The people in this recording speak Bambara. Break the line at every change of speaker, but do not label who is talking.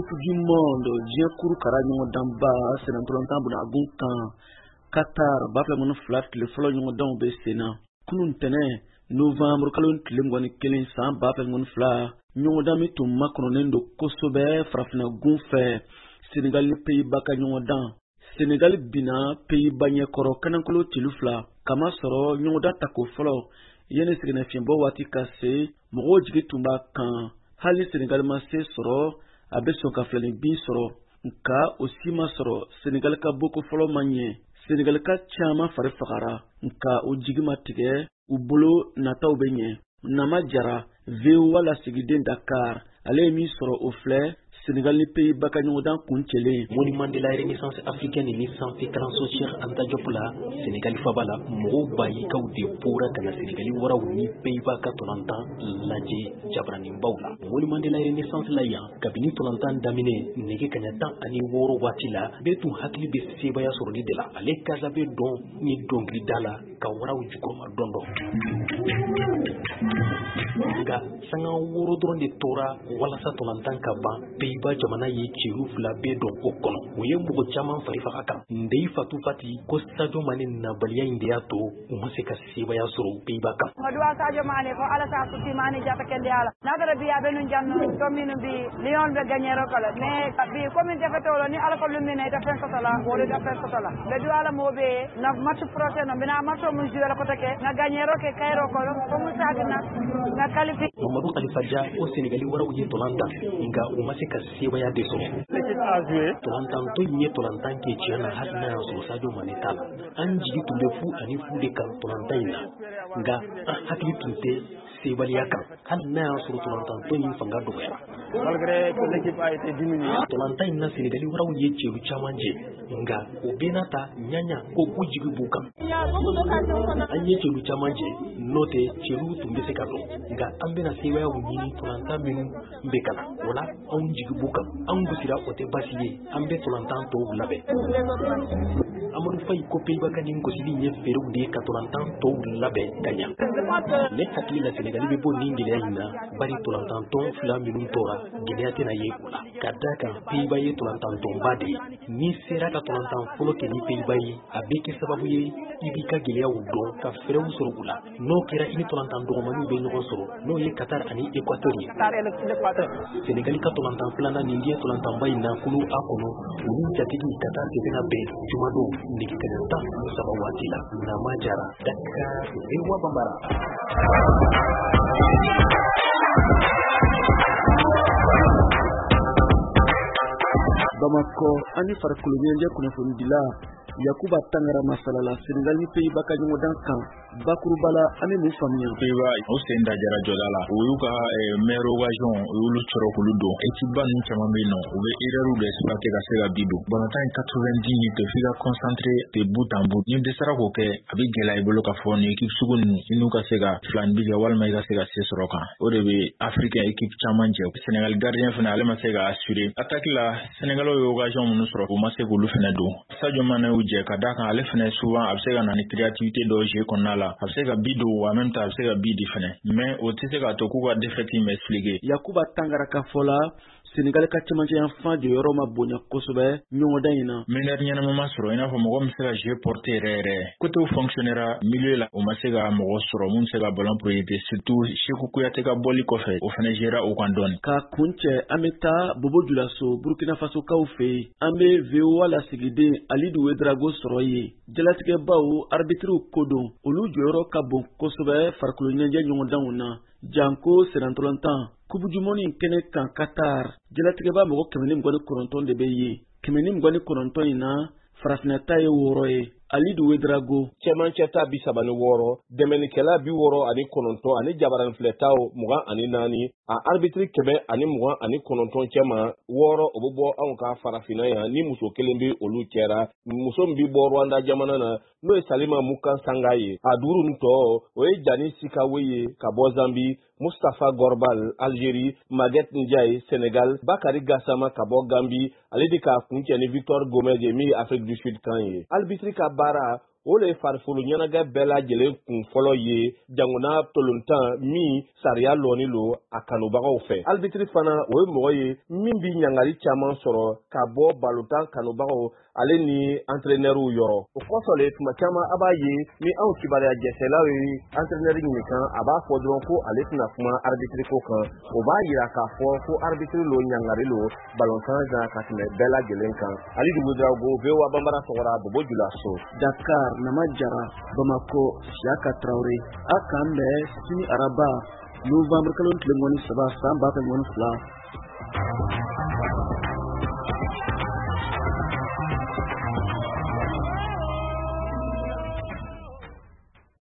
Coupe du monde diɲɛ kuru kara ɲɔgɔn danba senatɔlɔntan bɛna gun kan Qatar bafla mun fila tile fɔlɔ ɲɔgɔn danw bɛ sen na kunun tɛnɛ novembre kalo tile 21 san bafla mun fila ɲɔgɔn dan mi tun makɔnɔnen don kosɛbɛ farafina gun fɛ Senegal ni Pays-Bas ka ɲɔgɔn dan Senegal bina Pays-Bas ɲɛkɔrɔ kanankolo tilu fila kama sɔrɔ ɲɔgɔn dan tako fɔlɔ yani sɛgɛnnafiɲɛbɔ waati ka se mɔgɔw jigi tun b'a kan hali Senegal ma se sɔrɔ a bɛ sɔn ka filani bin sɔrɔ nka o si ma sɔrɔ Senegal ka boko fɔlɔ ma ɲɛ Senegal ka caman fari fagara nka o jigi ma tigɛ u bolo nataw bɛ ɲɛ Nama Jara VOA lasigiden Dakar ale ye min sɔrɔ o filɛ Senegal ni Pays-Bas ka ɲɔgɔn dan kun cɛlen
monument de la renaissance africaine ni sanfɛ kalanso Cheikh Anta Diop la Senegal faba la mɔgɔw bayikaw de bɔra ka na Senegal waraw ni Pays-Bas ka tolantan lajɛ jabraninbaw la monument de la renaissance la yan kabini tolantan daminɛ nege kaɲa 16 waati la bɛɛ tun hakili bɛ sebaya sɔrɔli de la ale kasa bɛ dɔn ni dɔnkilida la ka waraw jukɔrɔma dɔndɔn nka sanga 6 dɔrɔn de tora walasa tolantan ka ban Pays-Bas jamana ye cɛru fila bɛɛ dɔn o kɔnɔ o ye mɔgɔ caman fari faga kan Ndeyi Fatu Fati ko Sadio Mane nabaliya in de y'a to u ma se ka sebaya sɔrɔ Pays-Bas kan
Maduwa Sadio Mane ko ala sa suti Mane jata kende ala nagara biya benu janno commune bi Lyon be gagnero kala mais bi commune defetolo ni ala ko lumine ta fen sotala wori ta fen sotala be du ala mobe na match prochain na bina match mu jouer ko take na gagnero ke kairo ko ko mu sagna na qualifié
Mamadou Khalifa Dia o Sénégali waraw ye tolanta nga u ma se ka sebaya de sɔrɔ tolantan to ye tolantan ke tiɲɛ na hali n'a y'a sɔrɔ Sadio Mane t'a la an jigi tun bɛ fu ani fu de kan tolantan in na nga an hakili tun tɛ sebaliya kan hali n'a y'a sɔrɔ tolantan to in fanga dɔgɔyara
malgré que l'équipe a été diminuée
tolantan in na Sénégali waraw ye cɛru caman jɛ nga o bɛɛ n'a ta ɲaɲa ko u jigi b'u kan an ye cɛru caman jɛ n'o tɛ cɛru tun bɛ se ka dɔn nga an bɛna sebayaw ɲini tolantan minnu bɛ ka na o la anw jigi b'u kan an gosira o tɛ basi ye an bɛ tolantan tɔw labɛn Amadou Faye ko Pays-Bas ka nin gosili ye feerew de ka tolantan tɔw labɛn ka ɲa ne hakili la Senegali bɛ bɔ nin gɛlɛya in na bari tolantan tɔn fila minnu tora gɛlɛya tɛna ye u la ka da kan Pays-Bas ye tolantan tɔnba de ye ni sera ka tolantan fɔlɔ kɛ ni Pays-Bas ye a bɛ kɛ sababu ye i b'i ka gɛlɛyaw dɔn ka fɛrɛw sɔrɔ u la n'o kɛra i ni tolantan dɔgɔmaniw bɛ ɲɔgɔn sɔrɔ n'o ye Qatar ani Équateur ye Senegali ka tolantan filanan nin ye tolantanba in nakulu a kɔnɔ olu jatigi Qatar de bɛna bɛn jumadon nege kaɲa 13 waati la Nama Jara Dakar VOA Bambara
Bamako ani farikolo ɲɛjɛ kunnafoni dila Yakuba Tangara masalala Senegal ni Pays-Bas ka ɲɔgɔn dan kan bakuruba la an bɛ mun faamuya
Pays-Bas o sen da jara jɔda la o y'u ka meilleure occasion o y'olu sɔrɔ k'olu don équipe ba ninnu caman bɛ yen nɔ u bɛ erreur de exploiter ka se ka bi don balontan in 90 minutes f'i ka concentré de bout en bout ni dɛsɛra k'o kɛ a bɛ gɛlɛya i bolo k'a fɔ ni équipe sugu ninnu i n'u ka se ka filani bi kɛ walima i ka se ka se sɔrɔ kan o de bɛ africain équipe caman jɛ Senegal gardien fana ale ma se ka assurer attaque la Sénégalais ye occasion minnu sɔrɔ o ma se k'olu fana don Sadio Mane jɛ ka d'a kan ale fana souvent a bɛ se ka na ni créativité dɔ jeu kɔnɔna la a bɛ se ka bi don en même temps a bɛ se ka bi di fana mais o tɛ se k'a to k'u ka défaite in bɛ expliquer
Yakuba Tangara ka fɔ la Senegal ka cɛmancɛ yan fan de yɔrɔ ma bonya kosɛbɛ ɲɔgɔn dan in na
meneur ɲɛnama ma sɔrɔ i n'a fɔ mɔgɔ min se ka jeu porter yɛrɛ côté fonctionnera milieu la o ma se ka mɔgɔ sɔrɔ mun se ka ballon projeter surtout Sekou Kouyaté ka bɔli kɔfɛ o fana gérera o kan dɔɔni
ka kun cɛ an bɛ taa Bobo Dioulasso Burkina Faso kaw fɛ yen an bɛ VOA lasigiden Alidu Ouedraogo sɔrɔ yen jalatigɛbaw arbitres ko don olu jɔyɔrɔ ka bon kosɛbɛ farikolo ɲɛjɛ ɲɔgɔn danw na janko senatɔlɔntan Coupe du monde kɛnɛ kan Qatar jalatigɛba mɔgɔ 129 de bɛ yen 129 in na farafinna ta ye 6 ye Alidu Ouedraogo
cɛmancɛ ta 36 dɛmɛnikɛla 69 ani jabaranfilɛtaw 24 a arbitre 129 cɛma 6 o bɛ bɔ anw ka farafinna yan ni muso kelen bɛ olu cɛra muso min bɛ bɔ Rwanda jamana na n'o ye Salima Mukan Sanga ye a 5 nin tɔ o ye Jani Sikawe ye ka bɔ Zambi Mustapha Gorbal Algérie Maguette Ndiaye Sénégal Bakary Gassama ka bɔ Gambie ale de ka kuncɛ ni Victor Gomez ye min ye Afrique du Sud kan ye arbitre ka baara o le farifolo ɲɛnajɛ bɛɛ lajɛlen kun fɔlɔ ye jamana tolontan min sariya lɔni lo a kanubagaw fɛ. Arbitre fana o ye mɔgɔ ye min bi ɲangari caman sɔrɔ ka bɔ balotan kanubagaw ale ni entraîneur yɔrɔ. O kɔsɔn le tuma caman a b'a ye ni anw kibaruya jɛsɛlaw ye entraîneur ɲinikan a b'a fɔ dɔrɔn ko ale tɛna kuma arbitre ko kan. O b'a yira k'a fɔ ko arbitre lo ɲangari lo balotan kan ka tɛmɛ bɛɛ lajɛlen kan. Ali Dumudrago VOA Bambara sɔgɔra Bobo Julaso.
Dakar Nama Jara Bamako Siaka Traoré akan bɛ sini araba Novembre kalo 3 san 2020